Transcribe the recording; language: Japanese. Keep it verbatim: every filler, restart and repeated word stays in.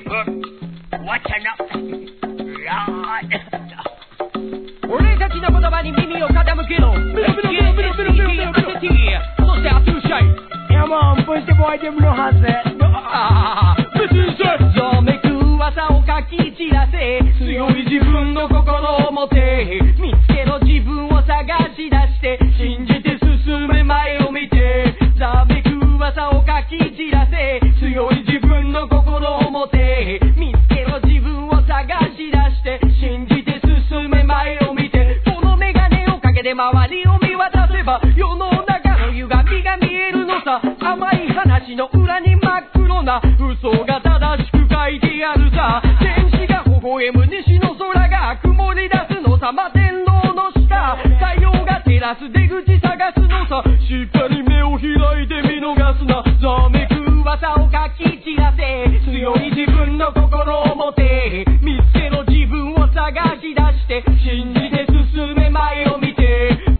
俺たちの言葉に耳を傾けろ。そしてアトゥーシャイ。 Yeah man, push the boy them no has it. ぞめく噂をかき散らせ、強い自分の心を持て、見つけろ自分を探し出して、信じて進め前を見て、ざめく噂をかき散らせ、強い自分の心を持て、見つけろ自分を探し出して、信じて進め前を見て、このメガネをかけて周りを見渡せば世の中の歪みが見えるのさ。甘い話の裏に真っ黒な嘘が正しく書いてあるさ。天使が微笑む西の空が曇り出すのさ。摩天楼の下太陽が照らす出口探すのさ。しっかり目を開いて見逃すな。ざめく噂をかき散らせ、強い自分の心を持て、見つけろ自分を探し出して、信じて進め前を見